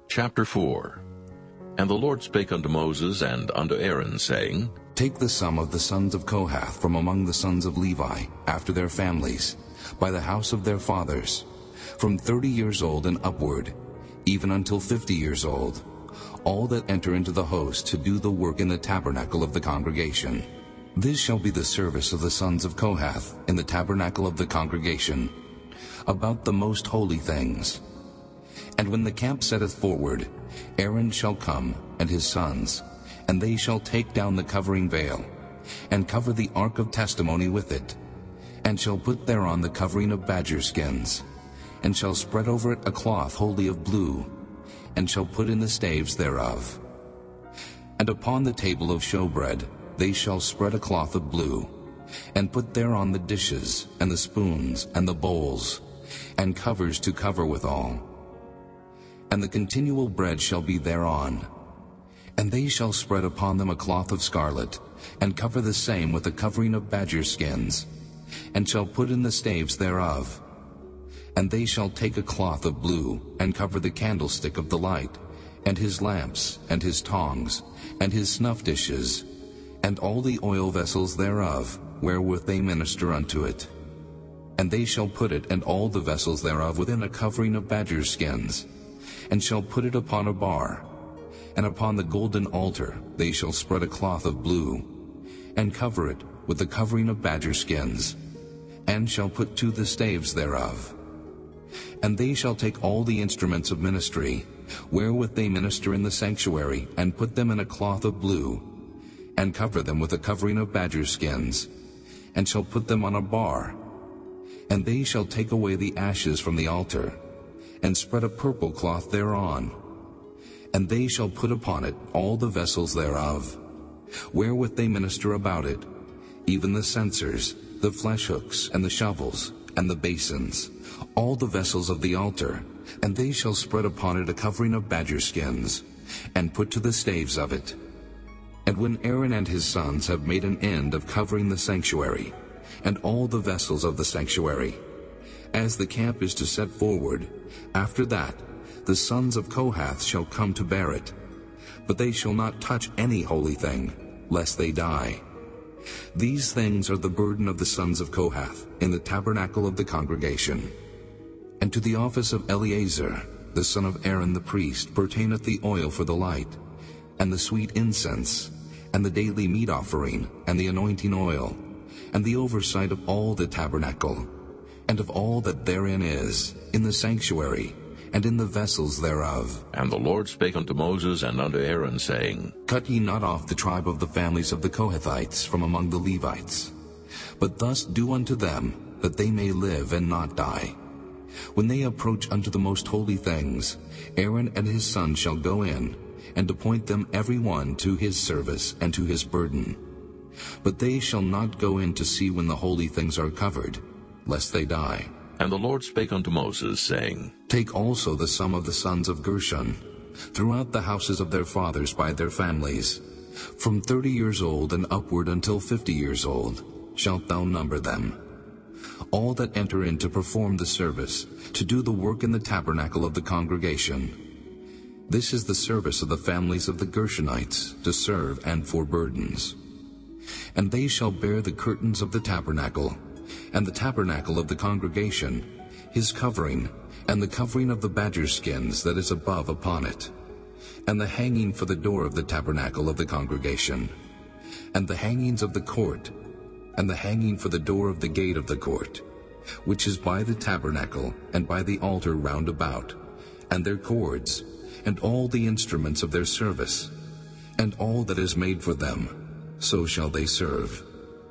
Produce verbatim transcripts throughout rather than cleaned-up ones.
Chapter four. And the Lord spake unto Moses and unto Aaron, saying, Take the sum of the sons of Kohath from among the sons of Levi, after their families, by the house of their fathers, from thirty years old and upward, even until fifty years old, all that enter into the host to do the work in the tabernacle of the congregation. This shall be the service of the sons of Kohath in the tabernacle of the congregation, about the most holy things. And when the camp setteth forward, Aaron shall come, and his sons, and they shall take down the covering veil, and cover the ark of testimony with it, and shall put thereon the covering of badger skins, and shall spread over it a cloth wholly of blue, and shall put in the staves thereof. And upon the table of showbread they shall spread a cloth of blue, and put thereon the dishes, and the spoons, and the bowls, and covers to cover withal. And the continual bread shall be thereon. And they shall spread upon them a cloth of scarlet, and cover the same with a covering of badger skins, and shall put in the staves thereof. And they shall take a cloth of blue, and cover the candlestick of the light, and his lamps, and his tongs, and his snuff dishes, and all the oil vessels thereof, wherewith they minister unto it. And they shall put it and all the vessels thereof within a covering of badger skins, and shall put it upon a bar. And upon the golden altar they shall spread a cloth of blue, and cover it with the covering of badger skins, and shall put to the staves thereof. And they shall take all the instruments of ministry, wherewith they minister in the sanctuary, and put them in a cloth of blue, and cover them with a covering of badger skins, and shall put them on a bar. And they shall take away the ashes from the altar, and spread a purple cloth thereon. And they shall put upon it all the vessels thereof, wherewith they minister about it, even the censers, the flesh hooks, and the shovels, and the basins, all the vessels of the altar. And they shall spread upon it a covering of badger skins, and put to the staves of it. And when Aaron and his sons have made an end of covering the sanctuary, and all the vessels of the sanctuary, as the camp is to set forward, after that the sons of Kohath shall come to bear it. But they shall not touch any holy thing, lest they die. These things are the burden of the sons of Kohath in the tabernacle of the congregation. And to the office of Eleazar, the son of Aaron the priest, pertaineth the oil for the light, and the sweet incense, and the daily meat offering, and the anointing oil, and the oversight of all the tabernacle, and of all that therein is, in the sanctuary, and in the vessels thereof. And the Lord spake unto Moses and unto Aaron, saying, Cut ye not off the tribe of the families of the Kohathites from among the Levites, but thus do unto them, that they may live and not die. When they approach unto the most holy things, Aaron and his sons shall go in, and appoint them every one to his service and to his burden. But they shall not go in to see when the holy things are covered, lest they die. And the Lord spake unto Moses, saying, Take also the sum of the sons of Gershon, throughout the houses of their fathers by their families, from thirty years old and upward until fifty years old, shalt thou number them. All that enter in to perform the service, to do the work in the tabernacle of the congregation. This is the service of the families of the Gershonites, to serve and for burdens. And they shall bear the curtains of the tabernacle, and the tabernacle of the congregation, his covering, and the covering of the badger skins that is above upon it, and the hanging for the door of the tabernacle of the congregation, and the hangings of the court, and the hanging for the door of the gate of the court, which is by the tabernacle and by the altar round about, and their cords, and all the instruments of their service, and all that is made for them, so shall they serve.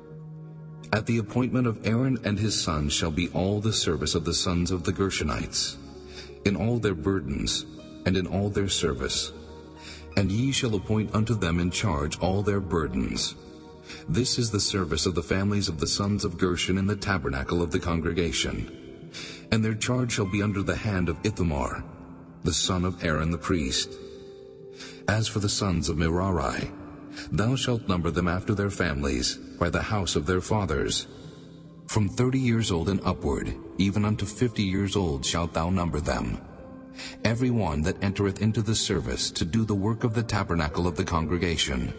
At the appointment of Aaron and his sons shall be all the service of the sons of the Gershonites, in all their burdens, and in all their service. And ye shall appoint unto them in charge all their burdens. This is the service of the families of the sons of Gershon in the tabernacle of the congregation. And their charge shall be under the hand of Ithamar, the son of Aaron the priest. As for the sons of Merari, thou shalt number them after their families, by the house of their fathers. From thirty years old and upward, even unto fifty years old shalt thou number them. every one that entereth into the service to do the work of the tabernacle of the congregation.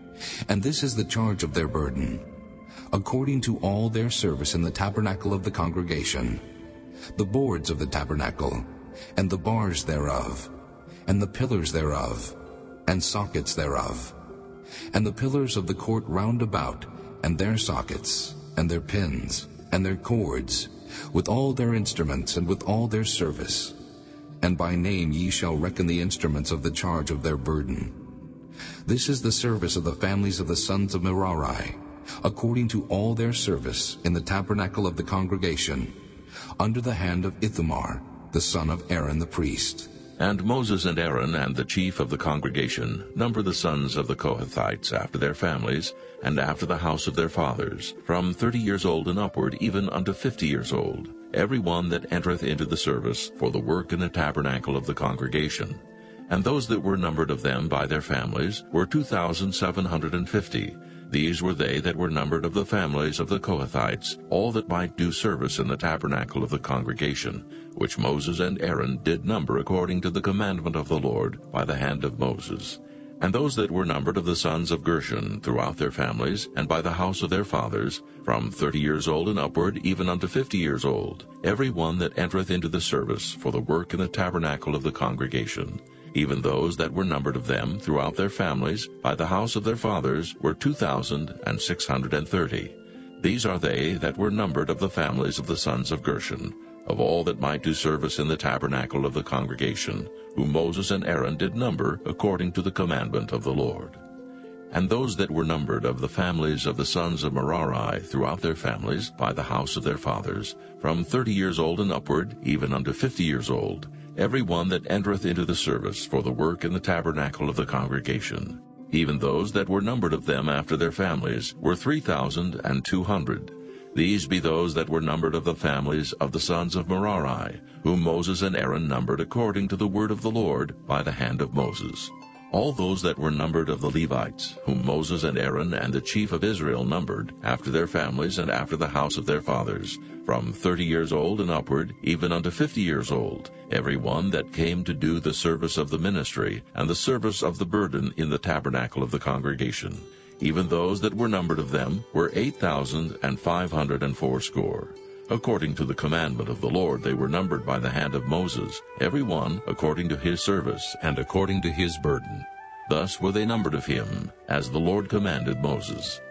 And this is the charge of their burden, according to all their service in the tabernacle of the congregation, the boards of the tabernacle, and the bars thereof, and the pillars thereof, and sockets thereof, and the pillars of the court round about, and their sockets, and their pins, and their cords, with all their instruments, and with all their service. And by name ye shall reckon the instruments of the charge of their burden. This is the service of the families of the sons of Merari, according to all their service in the tabernacle of the congregation, under the hand of Ithamar, the son of Aaron the priest. And Moses and Aaron and the chief of the congregation number the sons of the Kohathites after their families, and after the house of their fathers, from thirty years old and upward, even unto fifty years old, every one that entereth into the service for the work in the tabernacle of the congregation. And those that were numbered of them by their families were two thousand seven hundred and fifty. These were they that were numbered of the families of the Kohathites, all that might do service in the tabernacle of the congregation, which Moses and Aaron did number according to the commandment of the Lord by the hand of Moses. And those that were numbered of the sons of Gershon throughout their families, and by the house of their fathers, from thirty years old and upward, even unto fifty years old, every one that entereth into the service for the work in the tabernacle of the congregation. Even those that were numbered of them throughout their families, by the house of their fathers, were two thousand and six hundred and thirty. These are they that were numbered of the families of the sons of Gershon, of all that might do service in the tabernacle of the congregation, whom Moses and Aaron did number according to the commandment of the Lord. And those that were numbered of the families of the sons of Merari throughout their families, by the house of their fathers, from thirty years old and upward, even unto fifty years old, every one that entereth into the service for the work in the tabernacle of the congregation. Even those that were numbered of them after their families were three thousand and two hundred. These be those that were numbered of the families of the sons of Merari, whom Moses and Aaron numbered according to the word of the Lord by the hand of Moses. All those that were numbered of the Levites, whom Moses and Aaron and the chief of Israel numbered, after their families and after the house of their fathers, from thirty years old and upward, even unto fifty years old, every one that came to do the service of the ministry, and the service of the burden in the tabernacle of the congregation. Even those that were numbered of them were eight thousand and five hundred and fourscore. According to the commandment of the Lord they were numbered by the hand of Moses, every one according to his service, and according to his burden. Thus were they numbered of him, as the Lord commanded Moses.